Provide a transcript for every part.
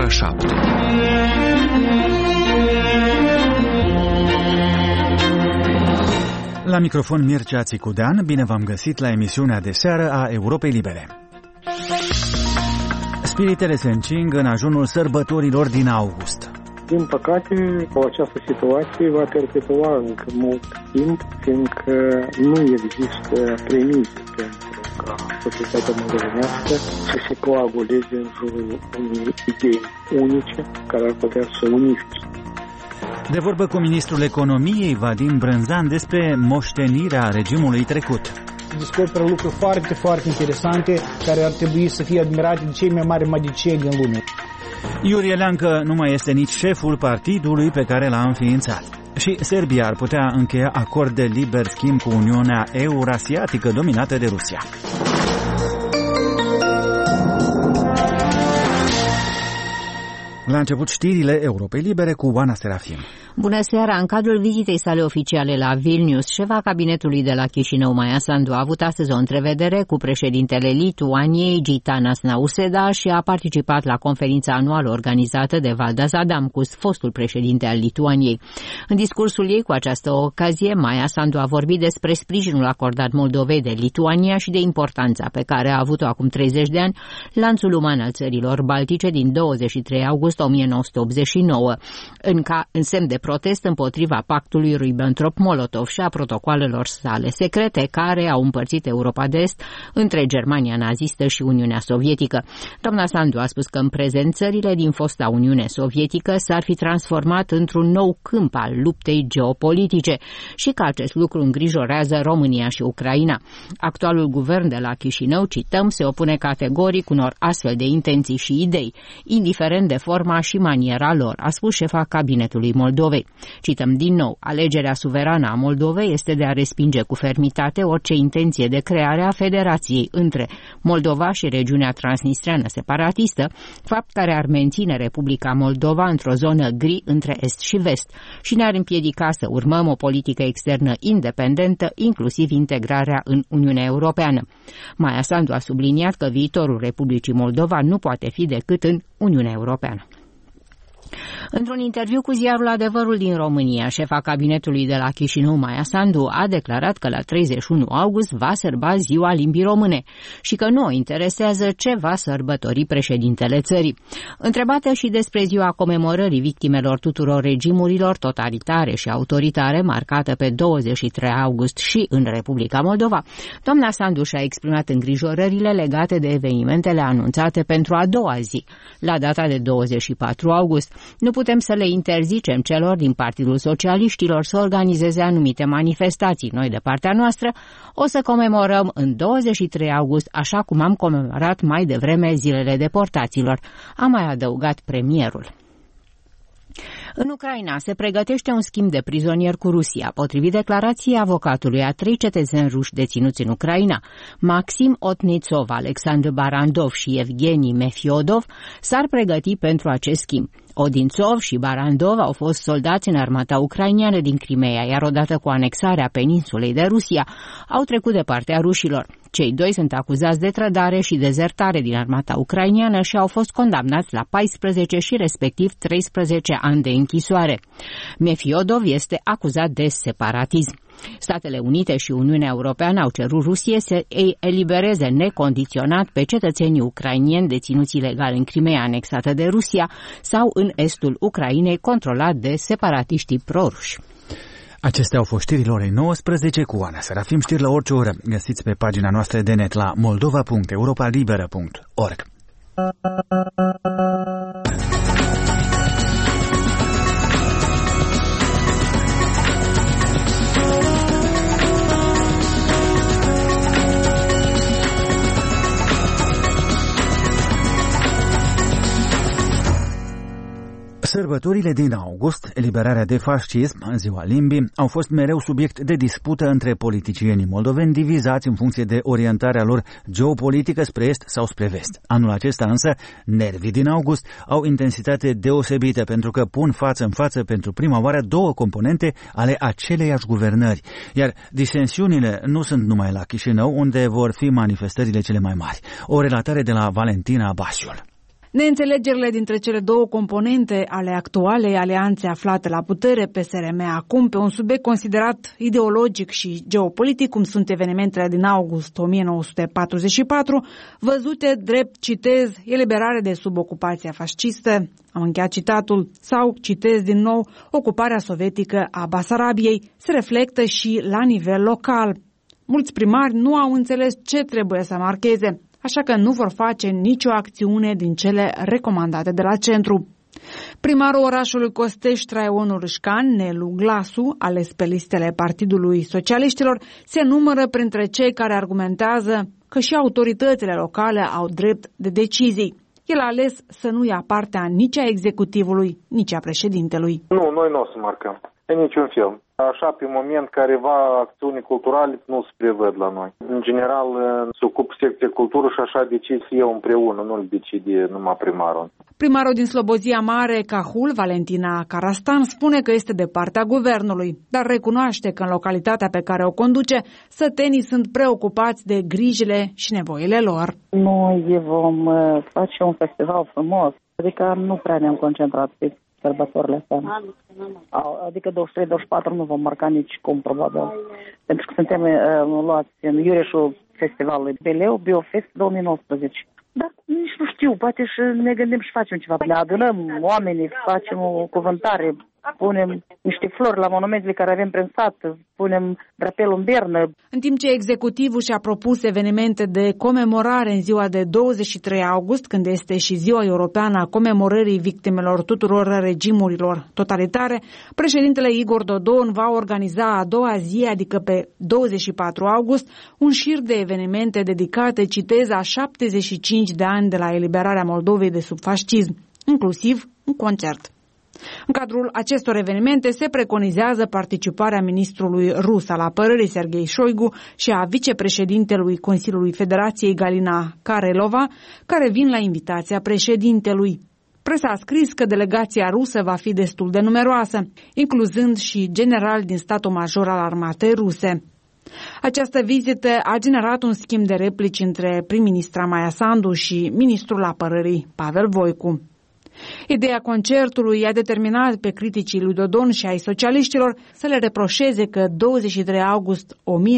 7. La microfon Mircea Țicudean, bine v-am găsit la emisiunea de seară a Europei Libere. Spiritele se încing în ajunul sărbătorilor din august. Din păcate, această situație va perpetua încă mult timp, fiindcă nu există premize pentru ca societatea moldovenească să se coaguleze în jurul unei idei unice care ar putea să unifice. De vorbă cu ministrul economiei, Vadim Brânzan, despre moștenirea regimului trecut. Descoperă lucruri foarte, foarte interesante care ar trebui să fie admirate de cei mai mari magicieni din lume. Iurie Leancă nu mai este nici șeful partidului pe care l-a înființat. Și Serbia ar putea încheia acord de liber schimb cu Uniunea Eurasiatică dominată de Rusia. La început știrile Europei Libere cu Oana Serafim. Bună seara! În cadrul vizitei sale oficiale la Vilnius, șefa cabinetului de la Chișinău, Maia Sandu, a avut astăzi o întrevedere cu președintele Lituaniei, Gitanas Nausėda, și a participat la conferința anuală organizată de Valdas Adamkus, fostul președinte al Lituaniei. În discursul ei cu această ocazie, Maia Sandu a vorbit despre sprijinul acordat Moldovei de Lituania și de importanța pe care a avut-o acum 30 de ani lanțul uman al țărilor baltice din 23 august 1989, în semn de protest împotriva pactului Ribbentrop-Molotov și a protocoalelor sale secrete care au împărțit Europa de Est între Germania nazistă și Uniunea Sovietică. Doamna Sandu a spus că în prezent țările din fosta Uniune Sovietică s-ar fi transformat într-un nou câmp al luptei geopolitice și că acest lucru îngrijorează România și Ucraina. Actualul guvern de la Chișinău, cităm, se opune categoric unor astfel de intenții și idei, indiferent de forma și maniera lor, a spus șefa cabinetului Moldovei. Cităm din nou, alegerea suverană a Moldovei este de a respinge cu fermitate orice intenție de creare a federației între Moldova și regiunea transnistreană separatistă, fapt care ar menține Republica Moldova într-o zonă gri între est și vest și ne-ar împiedica să urmăm o politică externă independentă, inclusiv integrarea în Uniunea Europeană. Maia Sandu a subliniat că viitorul Republicii Moldova nu poate fi decât în Uniunea Europeană. Într-un interviu cu ziarul Adevărul din România, șefa cabinetului de la Chișinău, Maia Sandu, a declarat că la 31 august va sărba ziua limbii române și că nu o interesează ce va sărbători președintele țării. Întrebată și despre ziua comemorării victimelor tuturor regimurilor totalitare și autoritare marcată pe 23 august și în Republica Moldova, doamna Sandu și-a exprimat îngrijorările legate de evenimentele anunțate pentru a doua zi, la data de 24 august. Nu putem să le interzicem celor din Partidul Socialiștilor să organizeze anumite manifestații. Noi, de partea noastră, o să comemorăm în 23 august, așa cum am comemorat mai devreme zilele deportaților, a mai adăugat premierul. În Ucraina se pregătește un schimb de prizonieri cu Rusia. Potrivit declarației avocatului a 3 cetățeni ruși deținuți în Ucraina, Maxim Otnitsov, Alexandru Barandov și Evgeni Mefiodov, s-ar pregăti pentru acest schimb. Odințov și Barandov au fost soldați în armata ucraineană din Crimea, iar odată cu anexarea peninsulei de Rusia, au trecut de partea rușilor. Cei doi sunt acuzați de trădare și dezertare din armata ucraineană și au fost condamnați la 14 și respectiv 13 ani de închisoare. Mefiodov este acuzat de separatism. Statele Unite și Uniunea Europeană au cerut Rusiei să îi elibereze necondiționat pe cetățenii ucrainieni deținuți ilegal în Crimea anexată de Rusia sau în estul Ucrainei controlat de separatiștii proruși. Acestea au fost știrile orei 19 cu Oana Serafim. Știri la orice oră găsiți pe pagina noastră de net la moldova.europalibera.org. Sărbătorile din august, eliberarea de fascism, ziua limbii, au fost mereu subiect de dispută între politicienii moldoveni divizați în funcție de orientarea lor geopolitică spre est sau spre vest. Anul acesta însă, nervii din august au intensitate deosebită pentru că pun față în față pentru prima oară două componente ale aceleiași guvernări. Iar disensiunile nu sunt numai la Chișinău, unde vor fi manifestările cele mai mari. O relatare de la Valentina Basiul. Neînțelegerile dintre cele două componente ale actualei alianțe aflate la putere, PSRM acum, pe un subiect considerat ideologic și geopolitic, cum sunt evenimentele din august 1944, văzute drept, citez, eliberare de sub ocupația fascistă, am încheiat citatul, sau, citez din nou, ocuparea sovietică a Basarabiei, se reflectă și la nivel local. Mulți primari nu au înțeles ce trebuie să marcheze, așa că nu vor face nicio acțiune din cele recomandate de la centru. Primarul orașului Costești, Traion Râșcan, Nelu Glasu, ales pe listele Partidului Socialiștilor, se numără printre cei care argumentează că și autoritățile locale au drept de decizii. El a ales să nu ia partea nici a executivului, nici a președintelui. Nu, noi nu o să marcăm. În niciun fel. Așa, pe moment, careva acțiuni culturale nu se prevăd la noi. În general, se ocupă secția cultură și așa decid eu împreună, nu-l decide numai primarul. Primarul din Slobozia Mare, Cahul, Valentina Carastan, spune că este de partea guvernului, dar recunoaște că în localitatea pe care o conduce, sătenii sunt preocupați de grijile și nevoile lor. Noi vom face un festival frumos, adică nu prea ne-am concentrat pe sărbătorile astea. Adică 23-24 nu vom marca nici cum, probabil. Pentru că suntem luați în iureșul festivalului Beleu, Biofest 2019. Dar nici nu știu, poate și ne gândim și facem ceva. Ne adunăm oamenii, facem o cuvântare, punem niște flori la monumentele care avem prin sat, punem drapelul în bernă. În timp ce executivul și-a propus evenimente de comemorare în ziua de 23 august, când este și ziua europeană a comemorării victimelor tuturor regimurilor totalitare, președintele Igor Dodon va organiza a doua zi, adică pe 24 august, un șir de evenimente dedicate, citez, a 75 de ani de la eliberarea Moldovei de sub fascism, inclusiv un concert. În cadrul acestor evenimente se preconizează participarea ministrului rus al apărării Sergei Șoigu și a vicepreședintelui Consiliului Federației Galina Karelova, care vin la invitația președintelui. Presa a scris că delegația rusă va fi destul de numeroasă, incluzând și generali din statul major al armatei ruse. Această vizită a generat un schimb de replici între prim-ministra Maia Sandu și ministrul apărării Pavel Voicu. Ideea concertului i-a determinat pe criticii lui Dodon și ai socialiștilor să le reproșeze că 23 august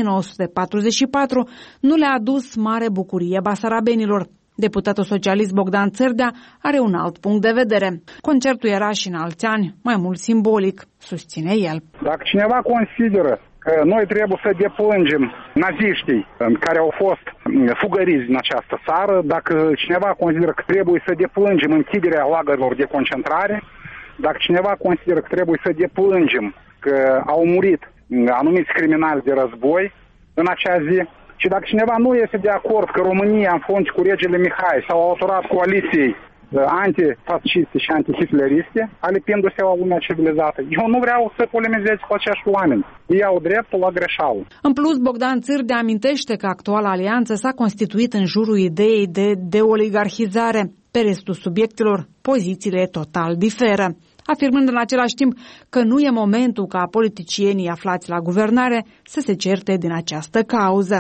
1944 nu le-a adus mare bucurie basarabenilor. Deputatul socialist Bogdan Țârdea are un alt punct de vedere. Concertul era și în alți ani mai mult simbolic, susține el. Dacă cineva consideră că noi trebuie să deplângem naziștii care au fost fugăriți din această țară, dacă cineva consideră că trebuie să deplângem închiderea lagărilor de concentrare, dacă cineva consideră că trebuie să deplângem că au murit anumiți criminali de război în acea zi, și dacă cineva nu este de acord că România, în frunte cu regele Mihai, s-au alăturat coaliției antifasciste și antihitleriste, alipindu-se la lumea civilizată. Eu nu vreau să polemizez cu acești oameni. Ei au dreptul la greșeală. În plus, Bogdan Țârdea amintește că actuala alianță s-a constituit în jurul ideii de deoligarhizare. Pe restul subiectelor, pozițiile total diferă, afirmând în același timp că nu e momentul ca politicienii aflați la guvernare să se certe din această cauză.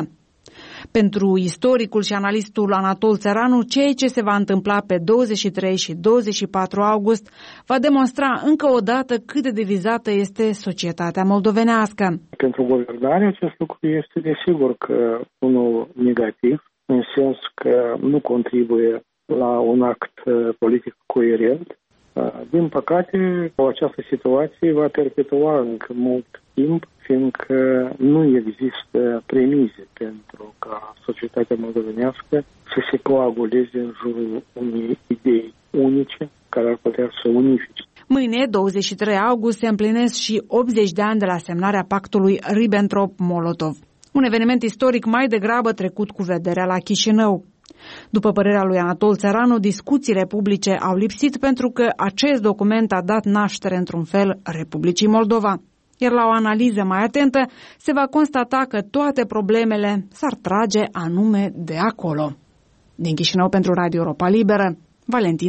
Pentru istoricul și analistul Anatol Țăranu, ceea ce se va întâmpla pe 23 și 24 august va demonstra încă o dată cât de divizată este societatea moldovenească. Pentru guvernare acest lucru este desigur că unul negativ, în sens că nu contribuie la un act politic coerent. Din păcate, această situație va perpetua încă mult timp, fiindcă nu există premize pentru ca societatea moldovenească să se coaguleze în jurul unei idei unice care ar putea să unifice. Mâine, 23 august, se împlinesc și 80 de ani de la semnarea pactului Ribbentrop-Molotov. Un eveniment istoric mai degrabă trecut cu vederea la Chișinău. După părerea lui Anatol Țăranu, discuțiile publice au lipsit pentru că acest document a dat naștere într-un fel Republicii Moldova. Iar la o analiză mai atentă se va constata că toate problemele s-ar trage anume de acolo. Din Chișinău pentru Radio Europa Liberă, Valentina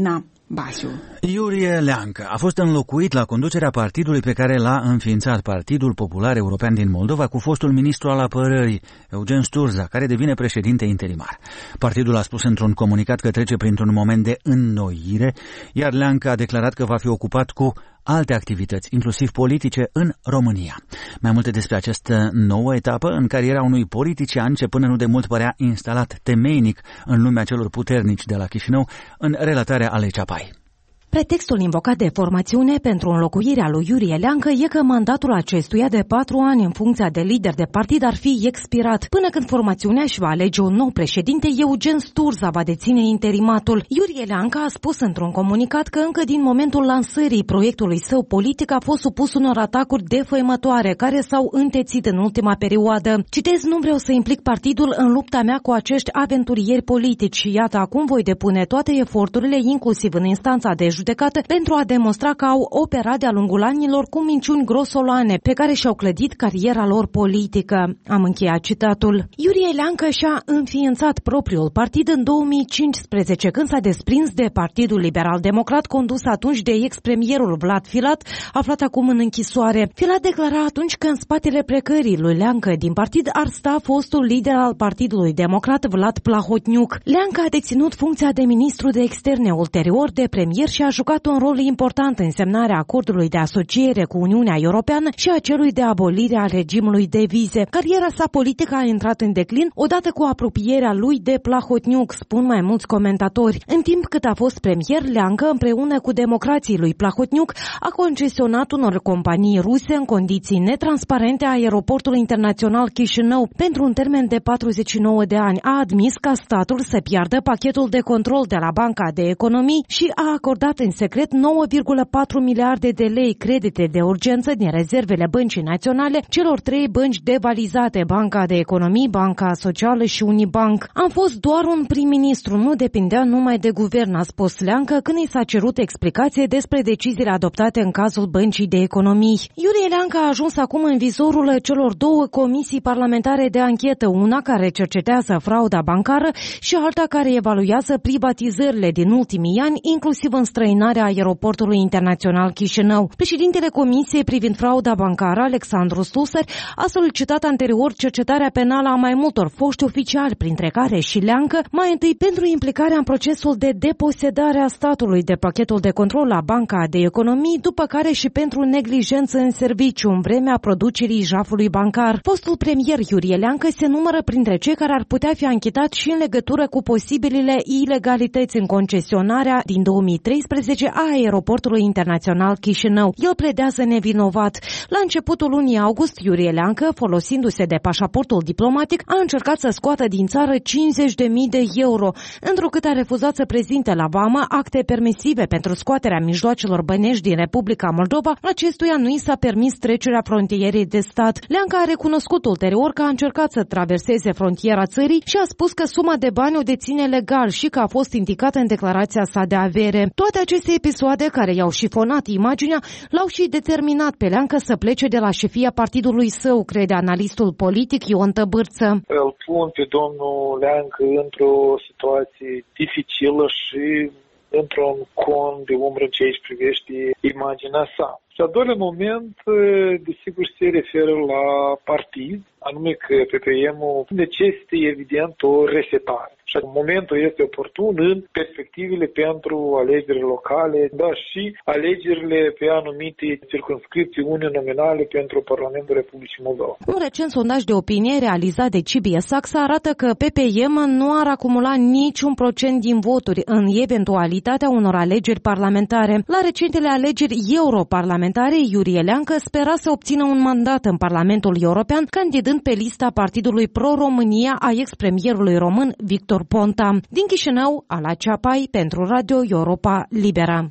Basiu. Iurie Leancă a fost înlocuit la conducerea partidului pe care l-a înființat, Partidul Popular European din Moldova, cu fostul ministru al apărării, Eugen Sturza, care devine președinte interimar. Partidul a spus într-un comunicat că trece printr-un moment de înnoire, iar Leancă a declarat că va fi ocupat cu alte activități, inclusiv politice, în România. Mai multe despre această nouă etapă în cariera unui politician ce până nu de mult părea instalat temeinic în lumea celor puternici de la Chișinău, în relatarea Alei Ceapai. Pretextul invocat de formațiune pentru înlocuirea lui Iurie Leancă e că mandatul acestuia de 4 ani în funcția de lider de partid ar fi expirat, până când formațiunea își va alege un nou președinte. Eugen Sturza va deține interimatul. Iurie Leancă a spus într-un comunicat că încă din momentul lansării proiectului său politic a fost supus unor atacuri defăimătoare care s-au întețit în ultima perioadă. Citez: nu vreau să implic partidul în lupta mea cu acești aventurieri politici. Iată, acum voi depune toate eforturile, inclusiv în instanța de judecată, pentru a demonstra că au operat de-a lungul anilor cu minciuni grosolane pe care și-au clădit cariera lor politică. Am încheiat citatul. Iurie Leancă și-a înființat propriul partid în 2015, când s-a desprins de Partidul Liberal Democrat, condus atunci de ex-premierul Vlad Filat, aflat acum în închisoare. Filat declara atunci că în spatele plecării lui Leancă din partid ar sta fostul lider al Partidului Democrat, Vlad Plahotniuc. Leancă a deținut funcția de ministru de externe, ulterior de premier, și a jucat un rol important în semnarea acordului de asociere cu Uniunea Europeană și a celui de abolire a regimului de vize. Cariera sa politică a intrat în declin odată cu apropierea lui de Plahotniuc, spun mai mulți comentatori. În timp cât a fost premier, Leancă, împreună cu democrații lui Plahotniuc, a concesionat unor companii ruse în condiții netransparente aeroportul internațional Chișinău pentru un termen de 49 de ani. A admis ca statul să piardă pachetul de control de la Banca de Economii și a acordat în secret 9,4 miliarde de lei credite de urgență din rezervele Băncii Naționale celor 3 bănci devalizate, Banca de Economii, Banca Socială și Unibank. Am fost doar un prim-ministru, nu depindea numai de guvern, a spus Leancă când i s-a cerut explicație despre deciziile adoptate în cazul Băncii de Economii. Iurie Leancă a ajuns acum în vizorul celor 2 comisii parlamentare de anchetă, una care cercetează frauda bancară și alta care evaluează privatizările din ultimii ani, inclusiv înstrăinarea aeroportului internațional Chișinău. Președintele Comisiei privind frauda bancară, Alexandru Slusar, a solicitat anterior cercetarea penală a mai multor foști oficiali, printre care și Leancă, mai întâi pentru implicarea în procesul de deposedare a statului de pachetul de control la Banca de Economii, după care și pentru neglijență în serviciu în vremea producerii jafului bancar. Fostul premier Iurie Leancă se numără printre cei care ar putea fi anchetat și în legătură cu posibilele ilegalități în concesionarea din 2013 a aeroportului internațional Chișinău. El pledează nevinovat. La începutul lunii august, Iurie Leancă, folosindu-se de pașaportul diplomatic, a încercat să scoată din țară 50.000 de euro, întrucât a refuzat să prezinte la vamă acte permisive pentru scoaterea mijloacelor bănești din Republica Moldova. Acestuia nu i s-a permis trecerea frontierei de stat. Leancă a recunoscut ulterior că a încercat să traverseze frontiera țării și a spus că suma de bani o deține legal și că a fost indicată în declarația sa de avere. Toate aceste episoade care i-au șifonat imaginea l-au și determinat pe Leancă să plece de la șefia partidului său, crede analistul politic Ion Tăbârță. Îl pun pe domnul Leancă într-o situație dificilă și într-un con de umbră în ce își privește imaginea sa. Și al doilea moment, desigur, se referă la partid, anume că PPM-ul necesită evident o resetare. Și momentul este oportun în perspectivele pentru alegerile locale, dar și alegerile pe anumite circumscripții uninominale pentru Parlamentul Republicii Moldova. Un recent sondaj de opinie realizat de CBS Saxa arată că PPM nu ar acumula niciun procent din voturi în eventualitatea unor alegeri parlamentare. La recentele alegeri europarlamentare, Iurie Leancă spera să obțină un mandat în Parlamentul European, candidând pe lista Partidului Pro-România a ex-premierului român Victor Ponta. Din Chișinău, Ala Ceapai, pentru Radio Europa Libera.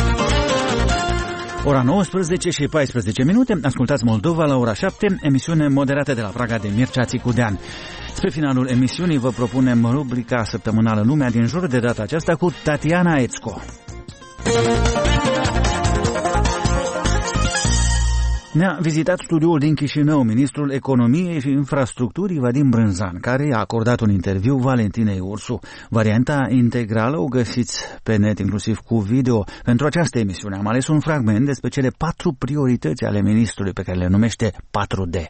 Ora 19 și 14 minute, ascultați Moldova la ora 7, emisiune moderată de la Praga de Mircea Țicudean. Spre finalul emisiunii vă propunem rubrica săptămânală Lumea din jur, de data aceasta cu Tatiana Ețco. Ne-a vizitat studioul din Chișinău ministrul Economiei și Infrastructurii Vadim Brânzan, care i-a acordat un interviu Valentinei Ursu. Varianta integrală o găsiți pe net, inclusiv cu video. Pentru această emisiune am ales un fragment despre cele 4 priorități ale ministrului, pe care le numește 4D.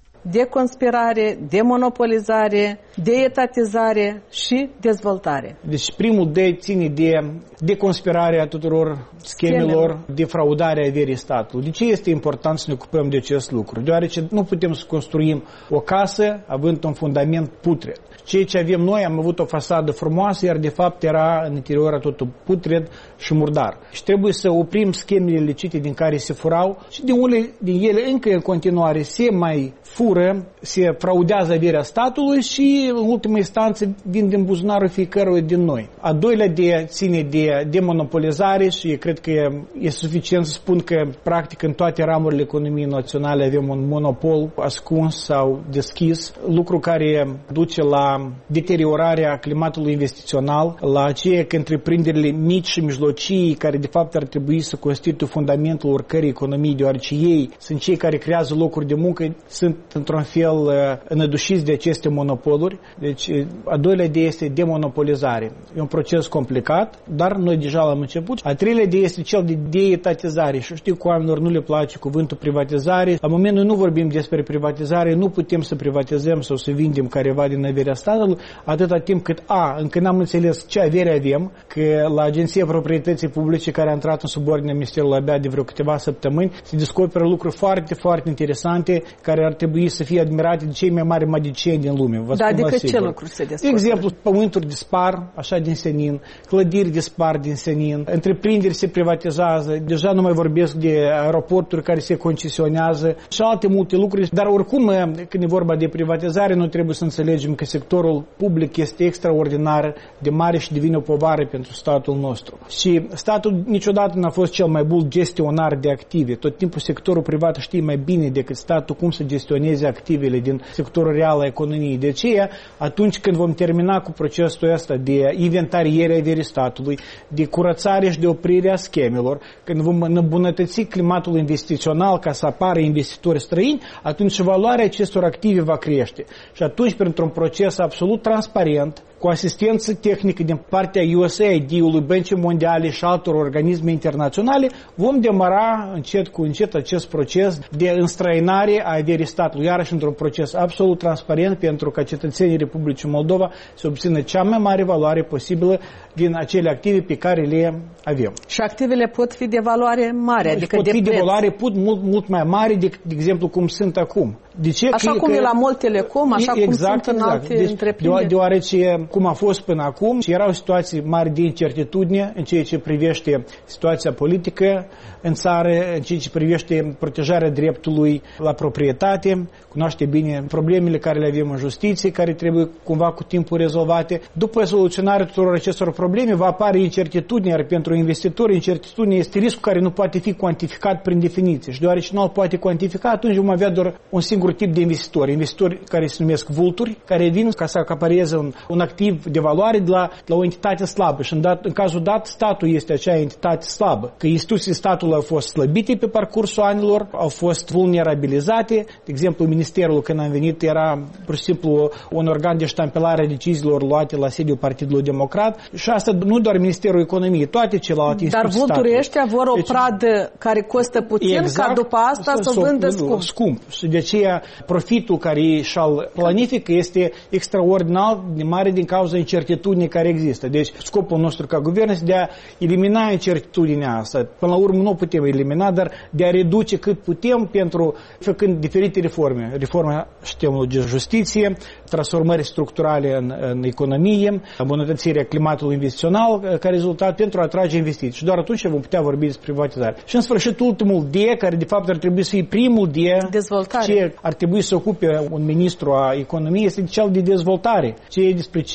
Deconspirare, demonopolizare, deetatizare și dezvoltare. Deci primul D ține de deconspirarea tuturor schemelor, defraudarea averii statului. De ce este important să ne ocupăm de acest lucru? Deoarece nu putem să construim o casă având un fundament putred. Ceea ce avem noi, am avut o fasadă frumoasă, iar de fapt era în interior totul putred și murdar. Și trebuie să oprim schemele licite din care se furau și din ele încă în continuare se mai fură, se fraudează averea statului și în ultima instanță vin din buzunarul fiecăruia din noi. A doilea de ține de demonopolizare și cred că e suficient să spun că practic în toate ramurile economiei naționale avem un monopol ascuns sau deschis, lucru care duce la deteriorarea climatului investițional, la aceea că întreprinderile mici și mijlocii, care de fapt ar trebui să constituie fundamentul oricărei economii, deoarece ei sunt cei care creează locuri de muncă, sunt într-un fel înădușiți de aceste monopoluri. Deci a doilea idee este demonopolizare. E un proces complicat, dar noi deja l-am început. A treilea idee este cel de deetatizare. Și știu că oamenilor nu le place cuvântul privatizare. La moment noi nu vorbim despre privatizare, nu putem să privatizăm sau să vindem careva din averea statului atâta timp cât încă n-am înțeles ce avere avem, că la Agenția Proprietății Publice, care a intrat în subordinea Ministerului abia de vreo câteva săptămâni, se descoperă lucruri foarte, foarte interesante care ar trebui să fie admirate de cei mai mari magicieni din lume. Adică ce lucruri se descoperă? De exemplu, pământuri dispar, așa din senin, clădiri dispar din senin, întreprinderi se privatizează, deja nu mai vorbesc de aeroporturi care se concesionează și alte multe lucruri, dar oricum, când e vorba de privatizare, noi trebuie să înțelegem că sectorul public este extraordinar de mare și devine o povară pentru statul nostru. Și statul niciodată n-a fost cel mai bun gestionar de active. Tot timpul sectorul privat știe mai bine decât statul cum să gestioneze activele din sectorul real al economiei. De aceea, atunci când vom termina cu procesul ăsta de inventariere a averii statului, de curățare și de oprire a schemelor, când vom îmbunătăți climatul investițional ca să apară investitori străini, atunci valoarea acestor active va crește. Și atunci, printr-un proces absolut transparent, cu asistență tehnică din partea USAID-ului, Băncii Mondiale și altor organisme internaționale, vom demara încet cu încet acest proces de înstrăinare a averii statului, iarăși într-un proces absolut transparent pentru ca cetățenii Republicii Moldova să obțină cea mai mare valoare posibilă din acele active pe care le avem. Și activele pot fi de valoare mare, adică pot de fi preț. de valoare mult mai mare de exemplu cum sunt acum. De ce? Așa cum e la Mult Telecom, așa cum sunt în alte întreprinderi. Deoarece, cum a fost până acum, erau situații mari de incertitudine în ceea ce privește situația politică în țară, în ceea ce privește protejarea dreptului la proprietate. Cunoaște bine problemele care le avem în justiție, care trebuie cumva cu timpul rezolvate. După soluționarea tuturor acestor probleme va apare incertitudine, iar pentru investitori incertitudinea este riscul care nu poate fi cuantificat prin definiție. Și deoarece nu îl poate cuantifica, atunci vom avea doar un singur tip de investitori care se numesc vulturi, care vin ca să acapareze un activ de valoare de la o entitate slabă. Și în cazul dat, statul este acea entitate slabă. Că instituțiile statului au fost slăbite pe parcursul anilor, au fost vulnerabilizate. De exemplu, Ministerul, când am venit, era pur și simplu un organ de ștampilare a deciziilor luate la sediul Partidului Democrat. Și asta nu doar Ministerul Economiei, toate celelalte instituții. Dar vulturii ăștia vor o pradă care costă puțin, ca după asta să vândă scump. Și de aceea profitul care ei și-al planifică este extraordinar de mare din cauza incertitudinii care există. Deci scopul nostru ca guvern este de a elimina incertitudinea asta. Până la urmă nu putem elimina, dar de a reduce cât putem făcând diferite reforme. Reforma sistemului de justiție, transformări structurale în economie, îmbunătățirea climatului investițional ca rezultat pentru a atrage investiții. Și doar atunci vom putea vorbi despre privatizare. Și în sfârșit ultimul D, care de fapt ar trebui să fie primul D, dezvoltare. Ce ar trebui să ocupe un ministru a economiei este cel de dezvoltare. Despre ce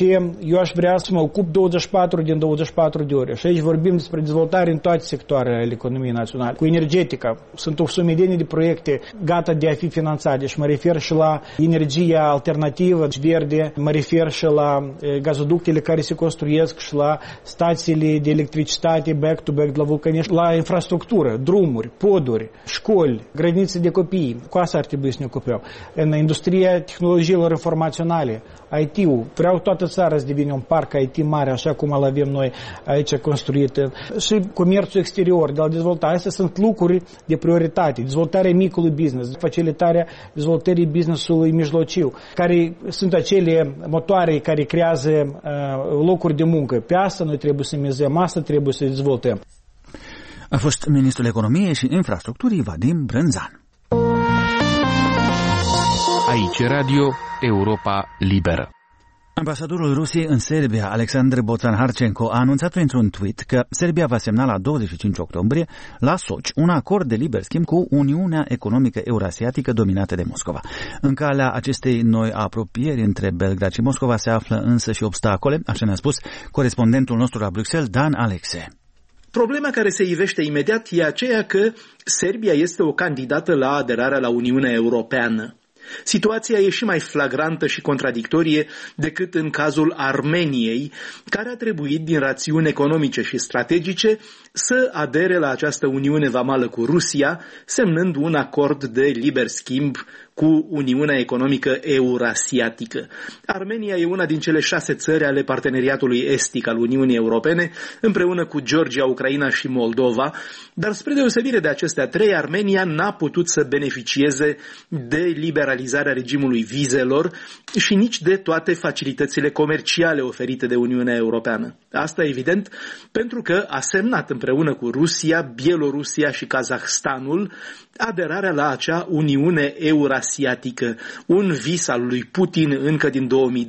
ce eu aș vrea să mă ocup 24 din 24 de ore. Și aici vorbim despre dezvoltare în toate sectoarele ale economiei naționale. Cu energetica, sunt o sumedenie de proiecte gata de a fi finanțate și mă refer și la energia alternativă, verde, mă refer și la gazoductele care se construiesc și la stațiile de electricitate back-to-back la vulcaniști, la infrastructură, drumuri, poduri, școli, grădinițe de copii. Cu asta ar trebui să ne ocupăm. În industria tehnologiilor informaționale, IT-ul, vreau toată țara să devină un parc IT mare, așa cum îl avem noi aici construit. Și comerțul exterior, de a dezvolta. Astea sunt lucruri de prioritate. Dezvoltarea micului business, facilitarea dezvoltării business-ului mijlociu, care sunt acele motoare care creează locuri de muncă. Pe asta noi trebuie să mizăm, asta trebuie să dezvoltăm. A fost ministrul Economiei și Infrastructurii Vadim Brânzan. Aici Radio Europa Liberă. Ambasadorul Rusiei în Serbia, Alexandr Boțan-Harcenko, a anunțat printr-un tweet că Serbia va semna la 25 octombrie la Sochi un acord de liber schimb cu Uniunea Economică Eurasiatică dominată de Moscova. În calea acestei noi apropieri între Belgrad și Moscova se află însă și obstacole, așa ne-a spus corespondentul nostru la Bruxelles, Dan Alexe. Problema care se ivește imediat e aceea că Serbia este o candidată la aderarea la Uniunea Europeană. Situația e și mai flagrantă și contradictorie decât în cazul Armeniei, care a trebuit din rațiuni economice și strategice să adere la această uniune vamală cu Rusia, semnând un acord de liber schimb cu Uniunea Economică Eurasiatică. Armenia e una din cele 6 țări ale parteneriatului estic al Uniunii Europene, împreună cu Georgia, Ucraina și Moldova, dar spre deosebire de acestea 3, Armenia n-a putut să beneficieze de liberalizarea regimului vizelor și nici de toate facilitățile comerciale oferite de Uniunea Europeană. Asta evident pentru că a semnat împreună cu Rusia, Bielorusia și Kazahstanul aderarea la acea Uniune Eurasiatică, un vis al lui Putin încă din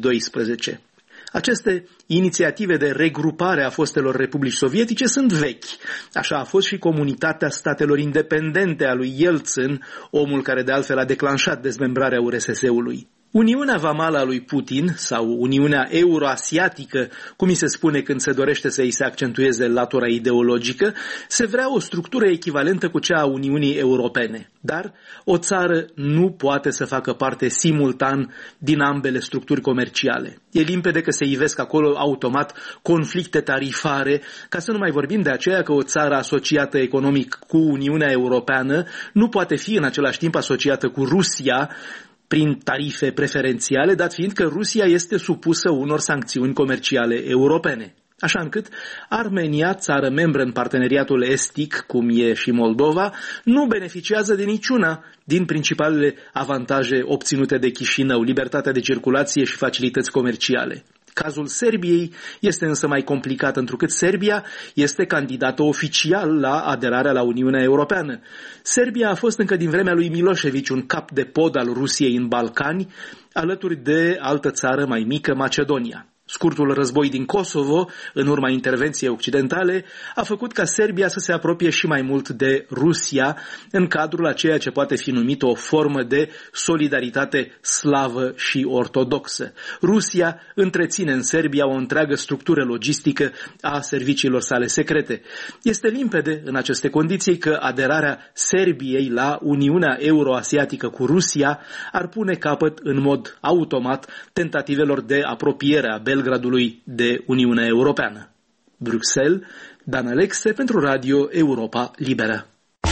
2012. Aceste inițiative de regrupare a fostelor republici sovietice sunt vechi. Așa a fost și Comunitatea Statelor Independente a lui Yeltsin, omul care de altfel a declanșat dezmembrarea URSS-ului. Uniunea vamală a lui Putin, sau Uniunea Euroasiatică, cum îi se spune când se dorește să îi se accentueze latura ideologică, se vrea o structură echivalentă cu cea a Uniunii Europene. Dar o țară nu poate să facă parte simultan din ambele structuri comerciale. E limpede că se ivesc acolo automat conflicte tarifare, ca să nu mai vorbim de aceea că o țară asociată economic cu Uniunea Europeană nu poate fi în același timp asociată cu Rusia, prin tarife preferențiale, dat fiind că Rusia este supusă unor sancțiuni comerciale europene. Așa încât Armenia, țară membră în parteneriatul estic, cum e și Moldova, nu beneficiază de niciuna din principalele avantaje obținute de Chișinău, libertatea de circulație și facilități comerciale. Cazul Serbiei este însă mai complicat, întrucât Serbia este candidată oficial la aderarea la Uniunea Europeană. Serbia a fost încă din vremea lui Milošević un cap de pod al Rusiei în Balcani, alături de altă țară mai mică, Macedonia. Scurtul război din Kosovo, în urma intervenției occidentale, a făcut ca Serbia să se apropie și mai mult de Rusia în cadrul a ceea ce poate fi numit o formă de solidaritate slavă și ortodoxă. Rusia întreține în Serbia o întreagă structură logistică a serviciilor sale secrete. Este limpede în aceste condiții că aderarea Serbiei la Uniunea Euroasiatică cu Rusia ar pune capăt în mod automat tentativelor de apropiere a Belgradului de Uniunea Europeană. Bruxelles, Dan Alexe pentru Radio Europa Liberă.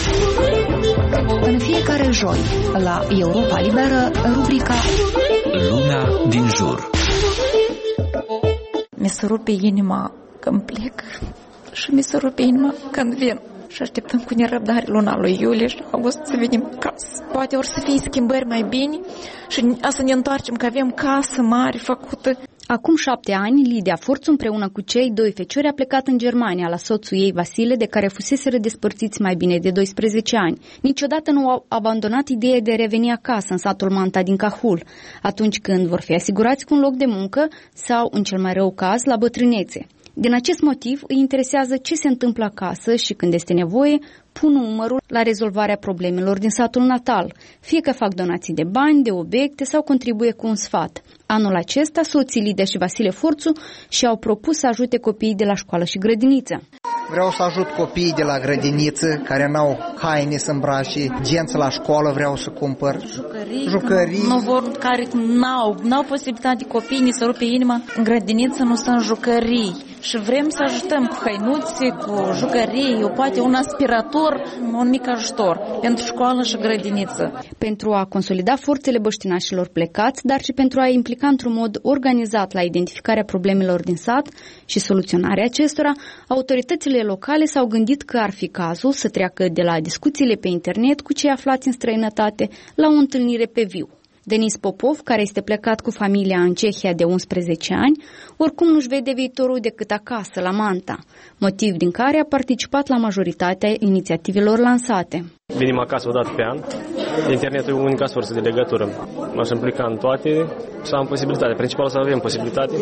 În fiecare joi, la Europa Liberă, rubrica Lumea din jur. Mi se rupe inima când plec și mi se rupe inima când vin. Și așteptăm cu nerăbdare luna lui iulie și august să venim acasă. Poate or să fie schimbări mai bine și să ne întoarcem că avem casă mare făcută. Acum 7 ani, Lidia Forțu împreună cu cei 2 feciori a plecat în Germania la soțul ei Vasile, de care fuseseră despărțiți mai bine de 12 ani. Niciodată nu au abandonat ideea de a reveni acasă în satul Manta din Cahul, atunci când vor fi asigurați cu un loc de muncă sau, în cel mai rău caz, la bătrânețe. Din acest motiv îi interesează ce se întâmplă acasă și când este nevoie, pun umărul la rezolvarea problemelor din satul natal, fie că fac donații de bani, de obiecte sau contribuie cu un sfat. Anul acesta, soții Lidia și Vasile Forțu și-au propus să ajute copiii de la școală și grădiniță. Vreau să ajut copiii de la grădiniță care n-au haine să îmbrace, genți la școală vreau să cumpăr. Jucării. Nu vor, care n-au posibilitate copiii să rupe inima. În grădiniță nu sunt jucării și vrem să ajutăm cu hainuțe, cu jucării, poate un aspirator, un mic ajutor pentru școală și grădiniță. Pentru a consolida forțele băștinașilor plecați, dar și pentru a implica într-un mod organizat la identificarea problemelor din sat și soluționarea acestora, autoritățile locale s-au gândit că ar fi cazul să treacă de la discuțiile pe internet cu cei aflați în străinătate la o întâlnire pe viu. Denis Popov, care este plecat cu familia în Cehia de 11 ani, oricum nu-și vede viitorul decât acasă, la Manta, motiv din care a participat la majoritatea inițiativelor lansate. Venim acasă o dată pe an. Internetul e unica sursă de legătură. M-aș implica în toate să am posibilitate. Principal să avem posibilitate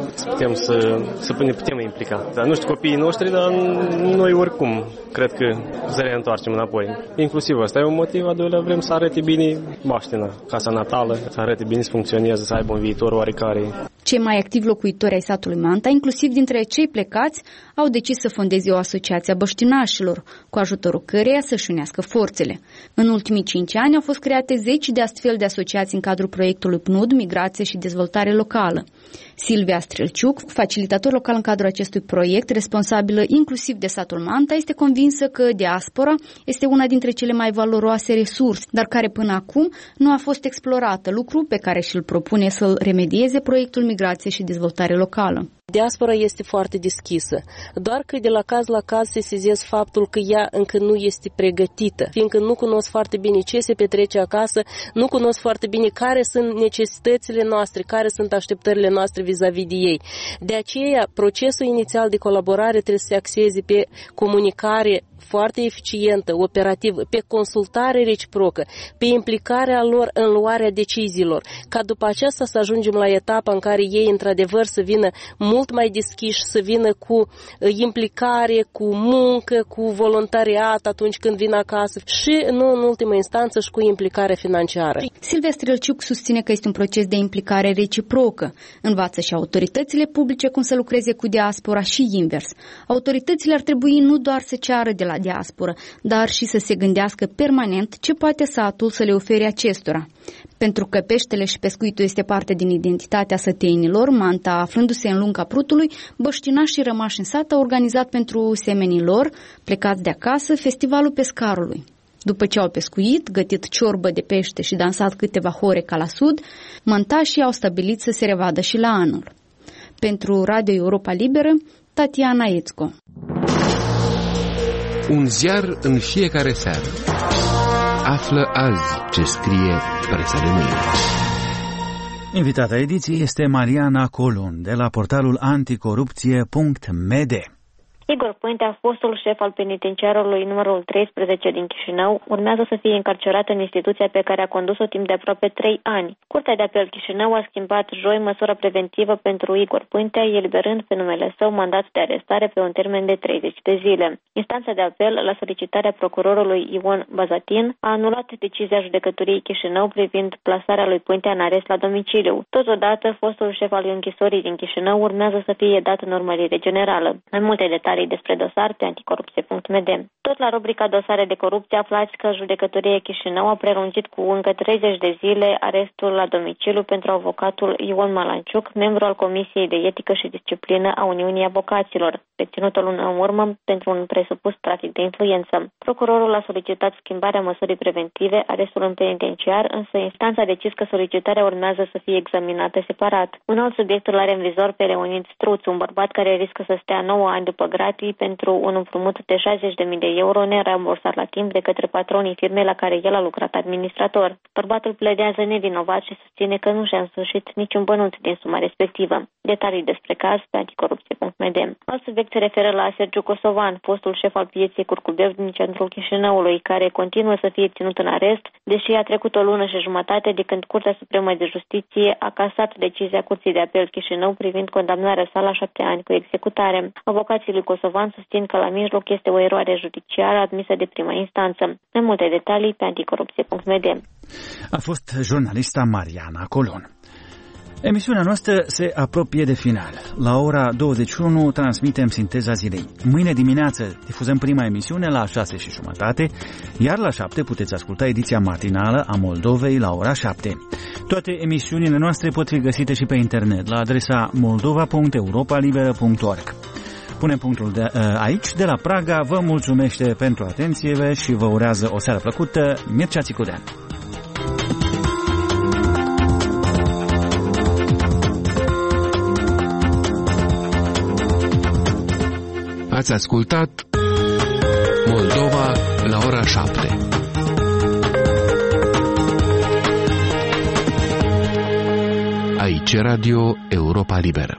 să ne putem implica. Dar nu știu copiii noștri, dar noi oricum cred că să reîntoarcem înapoi. Inclusiv ăsta e un motiv. A doilea, vrem să arate bine baștina, casa natală, să arate bine, să funcționeze, să aibă un viitor oarecare. Cei mai activi locuitori ai satului Manta, inclusiv dintre cei plecați, au decis să fondeze o asociație a băștinașilor, cu ajutorul căreia să-și unească forțele. În ultimii 5 ani au fost create 10 de astfel de asociații în cadrul proiectului PNUD, Migrație și Dezvoltare Locală. Silvia Strelciuc, facilitator local în cadrul acestui proiect, responsabilă inclusiv de satul Manta, este convinsă că diaspora este una dintre cele mai valoroase resurse, dar care până acum nu a fost explorată, lucru pe care și-l propune să-l remedieze proiectul Migrație și Dezvoltare Locală. Diaspora este foarte deschisă, doar că de la caz la caz se sesizez faptul că ea încă nu este pregătită, fiindcă nu cunosc foarte bine ce se petrece acasă, nu cunosc foarte bine care sunt necesitățile noastre, care sunt așteptările noastre vis-a-vis de ei. De aceea, procesul inițial de colaborare trebuie să se axeze pe comunicare foarte eficientă, operativă, pe consultare reciprocă, pe implicarea lor în luarea deciziilor, ca după aceasta să ajungem la etapa în care ei, într-adevăr, să vină mult mai deschiși, să vină cu implicare, cu muncă, cu voluntariat atunci când vin acasă și, nu în ultimă instanță, și cu implicare financiară. Silvia Strelciuc susține că este un proces de implicare reciprocă. Învață și autoritățile publice cum să lucreze cu diaspora și invers. Autoritățile ar trebui nu doar să ceară de la diaspora, dar și să se gândească permanent ce poate satul să le ofere acestora. Pentru că peștele și pescuitul este parte din identitatea săteinilor, Manta, aflându-se în lunga Prutului, băștinașii rămași în sat au organizat pentru semenii lor, plecați de acasă, Festivalul Pescarului. După ce au pescuit, gătit ciorbă de pește și dansat câteva hore ca la sud, mântașii au stabilit să se revadă și la anul. Pentru Radio Europa Liberă, Tatiana Ețco. Un ziar în fiecare seară. Află azi ce scrie presa de mâine. Invitata ediției este Mariana Colun, de la portalul anticorupție.md. Igor Puentea, fostul șef al penitenciarului numărul 13 din Chișinău, urmează să fie încarcerat în instituția pe care a condus-o timp de aproape 3 ani. Curtea de apel Chișinău a schimbat joi măsura preventivă pentru Igor Puentea, eliberând pe numele său mandat de arestare pe un termen de 30 de zile. Instanța de apel, la solicitarea procurorului Ion Bazatin, a anulat decizia judecătoriei Chișinău privind plasarea lui Puentea în arest la domiciliu. Totodată, fostul șef al închisorii din Chișinău urmează să fie dat în urmărire generală. Mai multe detalii despre dosar pe anticorupție.md. Tot la rubrica dosare de corupție aflați că judecătoria Chișinău a prelungit cu încă 30 de zile arestul la domiciliu pentru avocatul Ion Malanciuc, membru al Comisiei de Etică și Disciplină a Uniunii Avocaților, reținut o lună în urmă pentru un presupus trafic de influență. Procurorul a solicitat schimbarea măsurii preventive, arestul în penitenciar, însă instanța a decis că solicitarea urmează să fie examinată separat. Un alt subiect îl are în vizor pe Leonid Struțu, un bărbat care riscă să stea 9 ani după gratii pentru un împrumut de 60.000 de euro nerambursat la timp de către patronii firmei la care el a lucrat administrator. Bărbatul pledează nevinovat și susține că nu și-a însușit niciun bănuț din suma respectivă. Detalii despre caz pe anticorupție.md. Alt subiect subiect se referă la Sergiu Kosovan, fostul șef al pieței Curcubev din centrul Chișinăului, care continuă să fie ținut în arest, deși a trecut o lună și jumătate de când Curtea Supremă de Justiție a casat decizia Curții de Apel Chișinău privind condamnarea sa la 7 ani cu executare. Avocații lui Kosovan susțin că la mijloc este o eroare judiciară admisă de prima instanță. Mai multe detalii pe anticorupție.md. A fost jurnalista Mariana Colon. Emisiunea noastră se apropie de final. La ora 21 transmitem Sinteza Zilei. Mâine dimineață difuzăm prima emisiune la 6:30, iar la 7 puteți asculta ediția matinală a Moldovei la ora 7. Toate emisiunile noastre pot fi găsite și pe internet la adresa moldova.europalibera.org. Punem punctul aici. De la Praga vă mulțumește pentru atenție și vă urează o seară plăcută Mircea Țicudean. Ați ascultat Moldova la ora 7. Aici Radio Europa Liberă.